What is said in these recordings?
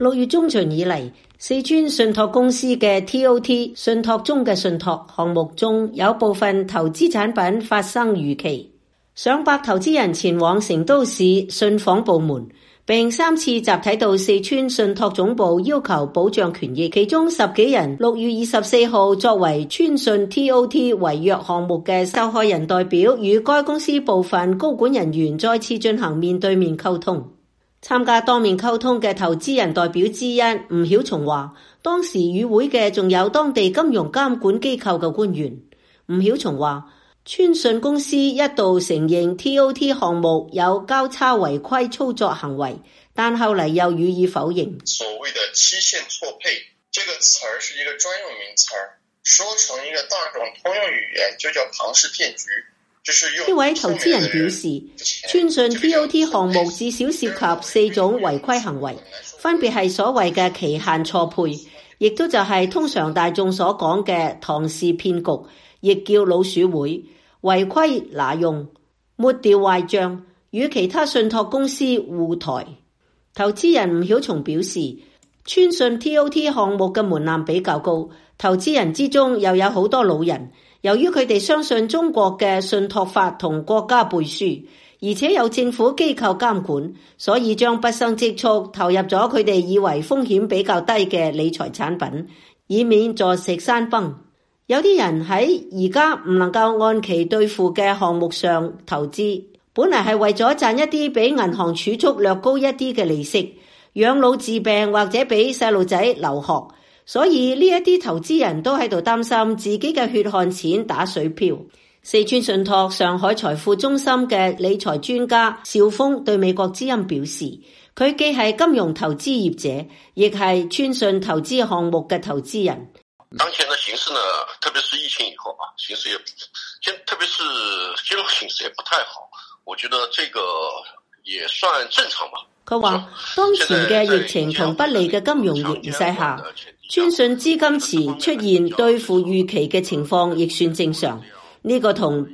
6月中旬以嚟，四川信託公司嘅 TOT 信託中嘅信託項目中有部分投資產品發生逾期，上百投資人前往成都市信訪部門，並3次集體到四川信託總部要求保障權益，其中10幾人6月24號作為川信 TOT 違約項目嘅受害人代表，與該公司部分高管人員再次進行面對面溝通。參加當面溝通嘅投資人代表之一吳曉松話，當時與會嘅仲有當地金融監管機構嘅官員。吳曉松話，川信公司一度承認 TOT 項目有交叉違規操作行為，但後嚟又予以否認。 所謂的期限錯配，這個詞兒是一個專用名詞，說成一個大眾通用語言就叫龐氏騙局。 呢位投資人表示，川信 TOT 項目至少涉及4種違規行為，分別係所謂嘅期限錯配，亦都就係通常大眾所講嘅龐氏騙局，亦叫老鼠會、違規挪用、抹掉壞賬、與其他信託公司互台。投資人吳曉松表示，川信 TOT 項目嘅門檻比較高，投資人之中又有好多老人。由於佢哋相信中國嘅信託法同國家背書，而且有政府機構監管，所以將畢生積蓄投入咗佢哋以為風險比較低嘅理財產品，以免坐食山崩。有啲人喺而家唔能夠按期兌付嘅項目上投資，本嚟係為咗賺一啲比銀行儲蓄略高一啲嘅利息，養老治病或者俾細路仔留學。所以呢一啲投資人都喺度擔心自己嘅血汗錢打水漂。四川信託上海財富中心嘅理財專家邵峰對美國之音表示，佢既係金融投資業者，亦係川信投資項目嘅投資人。 當前的形勢呢，特別是疫情以後啊，形勢特別是金融形勢也不太好，我覺得這個也算正常吧。 佢話，當前嘅疫情同不利嘅金融形勢下，川信資金池出現兌付逾期嘅情況亦算正常，呢個同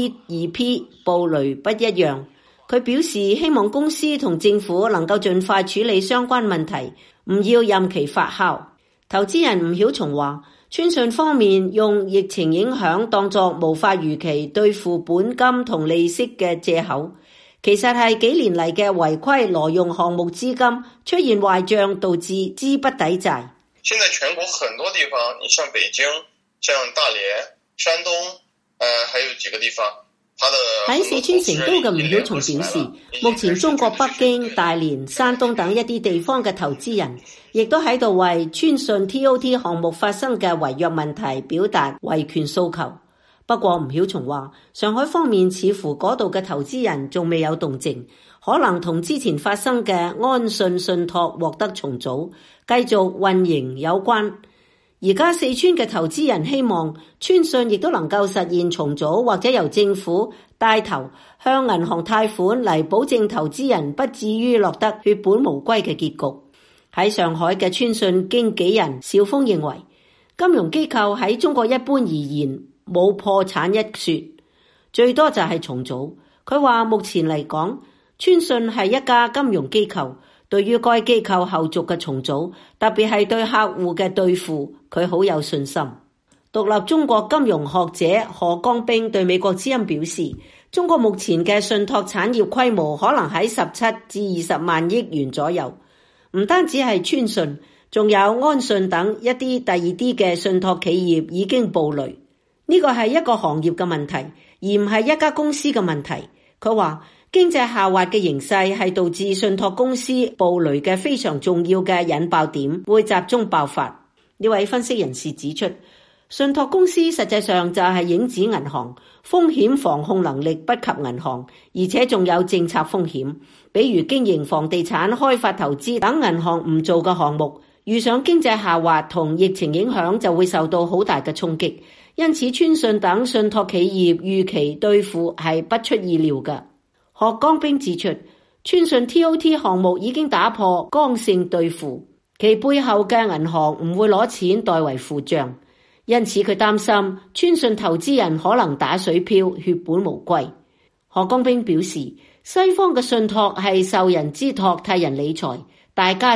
P2P 暴雷不一樣。佢表示希望公司同政府能夠盡快處理相關問題，唔要任其發酵。投資人吳曉松話，川信方面用疫情影響當作無法如期兌付本金同利息嘅藉口，其實係幾年嚟嘅違規挪用項目資金出現壞賬，導致資不抵債。 現在全國很多地方，你像北京、像大連、山東，還有幾個地方， 喺四川成都嘅吳曉松表示，目前中國北京、大連、山東等一啲地方嘅投資人，亦都喺度為川信 TOT 項目發生嘅違約問題表達維權訴求。不過吳曉松話，上海方面似乎嗰度嘅投資人仲未有動靜，可能同之前發生嘅安信信託獲得重組繼續運營有關。而家四川嘅投資人希望川信亦都能夠實現重組，或者由政府帶頭向銀行貸款嚟保證投資人不至於落得血本無歸嘅結局。喺上海嘅川信經紀人邵峰認為，金融機構喺中國一般而言冇破產一說，最多就係重組。佢話目前嚟講，川信係一家金融機構，對於該機構後續嘅重組，特別係對客戶嘅兌付，佢好有信心。獨立中國金融學者何江兵對美國之音表示，中國目前嘅信託產業規模可能喺17至20萬億元左右，唔單止係川信，仲有安信等一啲第二啲嘅信託企業已經暴雷。呢個係一個行業嘅問題，而唔係一家公司嘅問題。佢話經濟下滑嘅形勢係導致信託公司暴雷嘅非常重要嘅引爆點，會集中爆發。呢位分析人士指出，信託公司實際上就係影子銀行，風險防控能力不及銀行，而且仲有政策風險，比如經營房地產、開發投資等銀行唔做嘅項目，遇上經濟下滑同疫情影響就會受到好大嘅衝擊。因此川信等信託企業預期兌付係不出意料嘅。何江兵指出，川信 TOT 項目已經打破剛性兌付，其背後嘅銀行唔會攞錢代為付賬，因此佢擔心川信投資人可能打水漂，血本無歸。何江兵表示，西方嘅信託係受人之託替人理財，大家族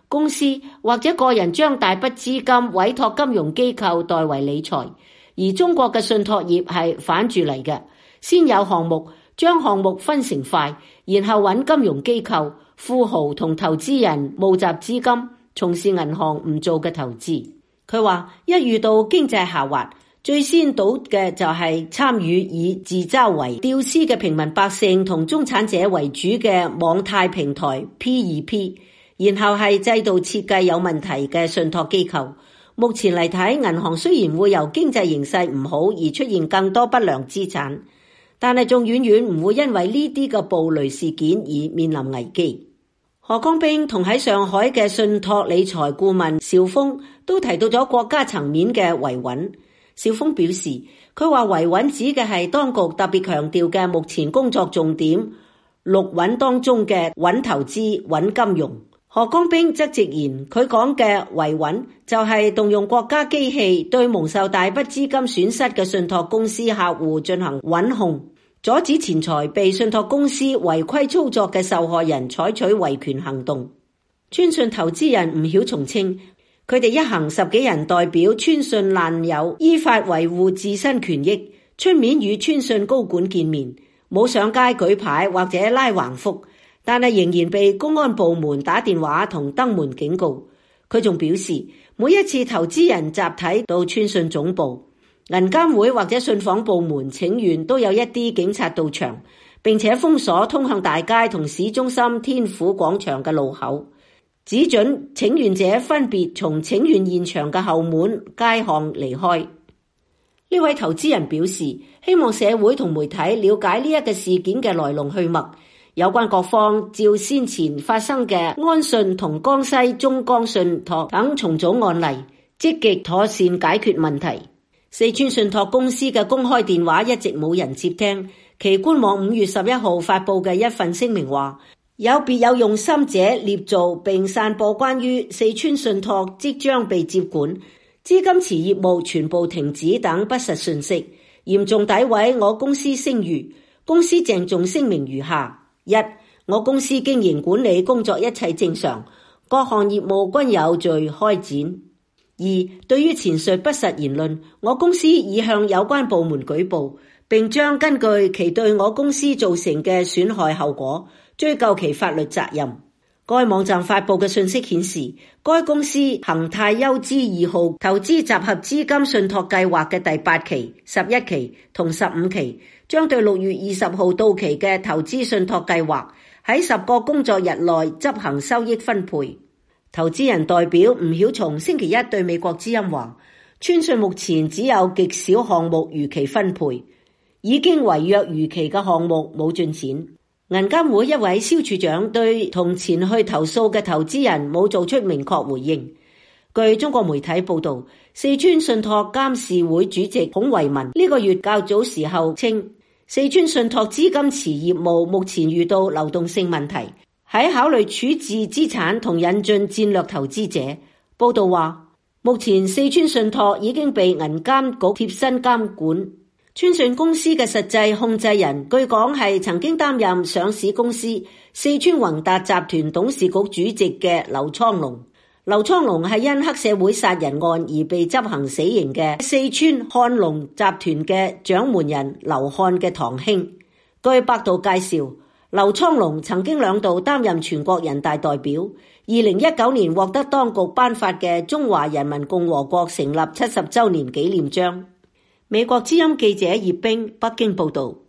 公司或者個人將大筆資金委託金融機構代為理財，而中國嘅信託業係反住嚟嘅，先有項目，將項目分成塊，然後揾金融機構、富豪同投資人募集資金，從事銀行唔做嘅投資。佢話一遇到經濟下滑，最先倒嘅就係參與以自嘲為釣絲嘅平民百姓同中產者為主嘅網貸平台 P2P， 然後係制度設計有問題嘅信託機構。目前嚟睇，銀行雖然會由經濟形勢唔好而出現更多不良資產，但係仲遠遠唔會因為呢啲嘅暴雷事件而面臨危機。何光兵同喺上海嘅信託理財顧問邵峰都提到咗國家層面嘅維穩。邵峰表示，佢話維穩指嘅係當局特別強調嘅目前工作重點六穩當中嘅穩投資、穩金融。何光兵則直言，佢講嘅維穩就係動用國家機器對蒙受大筆資金損失嘅信託公司客戶進行穩控，阻止錢財被信託公司違規操作嘅受害人採取維權行動。川信投資人吳曉松稱，佢哋一行10幾人代表川信爛友依法維護自身權益，出面與川信高管見面，冇上街舉牌或者拉橫幅，但係仍然被公安部門打電話同登門警告。佢仲表示，每一次投資人集體到川信總部、銀監會或者信訪部門請願，都有一啲警察到場，並且封鎖通向大街同市中心天府廣場嘅路口，只准請願者分別從請願現場嘅後門街巷離開。呢位投資人表示，希望社會同媒體了解呢一個事件嘅來龍去脈，有關各方照先前發生嘅安信同江西中江信託等重組案例，積極妥善解決問題。四川信託公司嘅公開電話一直冇人接聽，其官網5月11號發佈嘅一份聲明話，有別有用心者捏造並散播關於四川信託即將被接管、資金池業務全部停止等不實信息，嚴重詆毀我公司聲譽。公司鄭重聲明如下：一、我公司經營管理工作一切正常，各項業務均有序開展。二、對於前述不實言論，我公司已向有關部門舉報，並將根據其對我公司造成嘅損害後果，追究其法律責任。該網站發佈嘅信息顯示，該公司恒泰優資2號投資集合資金信託計劃嘅第8期、11期同15期，將對6月20號到期嘅投資信託計劃喺10個工作日內執行收益分配。投資人代表吳曉松星期一對美國之音話，川信目前只有極少項目如期分配，已經違約逾期嘅項目冇進展。銀監會一位蕭處長對同前去投訴嘅投資人冇做出明確回應。據中國媒體報道，四川信託監事會主席孔維民呢個月較早時候稱，四川信託資金池業務目前遇到流動性問題，喺考慮處置資產同引進戰略投資者。報道話，目前四川信託已經被銀監局貼身監管。川信公司嘅實際控制人據講係曾經擔任上市公司四川宏達集團董事局主席嘅劉蒼龍。劉蒼龍係因黑社會殺人案而被執行死刑嘅四川漢龍集團嘅掌門人劉漢嘅堂兄。據百度介紹，劉蒼龍曾經2度擔任全國人大代表，2019年獲得當局頒發嘅中華人民共和國成立70週年紀念章。美國之音記者葉冰北京報道。